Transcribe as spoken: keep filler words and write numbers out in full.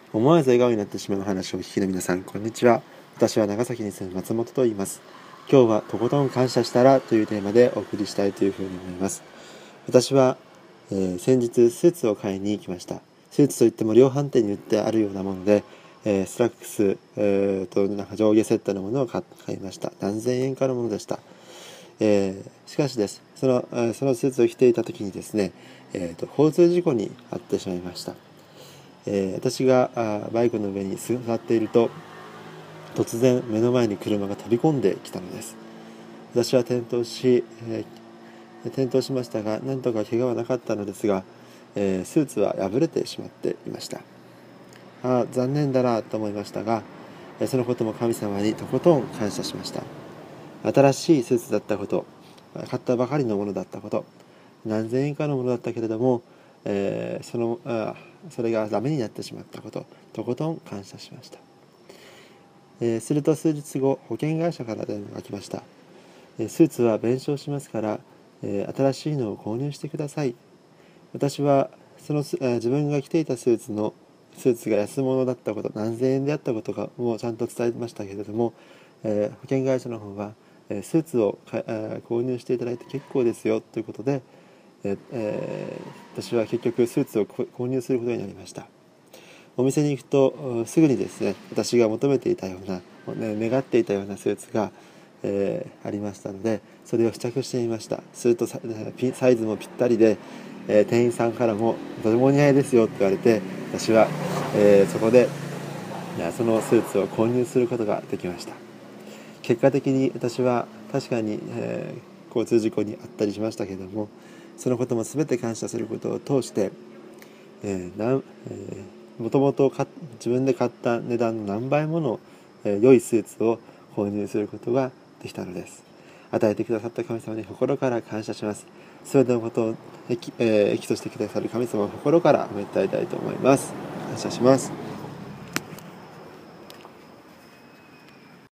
思わず笑顔になってしまう話をお聞きの皆さん、こんにちは。私は長崎に住む松本と言います。今日はとことん感謝したらというテーマでお送りしたいというふうに思います。私は、えー先日スーツを買いに行きました。スーツといっても量販店に売ってあるようなもので、えースラックス、えーとなんか上下セットのものを買買いました。何千円かのものでした。えーしかしです、その、えーそのスーツを着ていた時にですね、えーと交通事故に遭ってしまいました。えー私があバイクの上に座っていると、突然目の前に車が飛び込んできたのです。私は転倒し、えー転倒しましたが、なんとか怪我はなかったのですが、えースーツは破れてしまっていました。ああ、残念だなと思いましたが、えーそのことも神様にとことん感謝しました。新しいスーツだったこと、買ったばかりのものだったこと、何千円かのものだったけれども、えーそのあそれがダメになってしまったこと、とことん感謝しました。えーすると数日後、保険会社から電話が来ました。えースーツは弁償しますから、えー新しいのを購入してください。私はそのス、えー自分が着ていたスーツのスーツが安物だったこと、何千円であったことがもうちゃんと伝えましたけれども、えー保険会社の方は、えースーツをか、えー購入していただいて結構ですよということで、えーえー私は結局スーツを購入することになりました。お店に行くとすぐにですね、私が求めていたような、ね、願っていたようなスーツが、えーありましたので、それを試着してみました。するとササイズもぴったりで、えー店員さんからもとてもお似合いですよと言われて、私は、えーそこでそのスーツを購入することができました。結果的に私は確かに、えー交通事故に遭ったりしましたけれども、そのことも全て感謝することを通して、えーなんえー、もともと自分で買った値段の何倍もの、えー良いスーツを購入することができたのです。与えてくださった神様に心から感謝します。すべてのことを益、えー益としてくださる神様を心から褒めたいたいと思います。感謝します。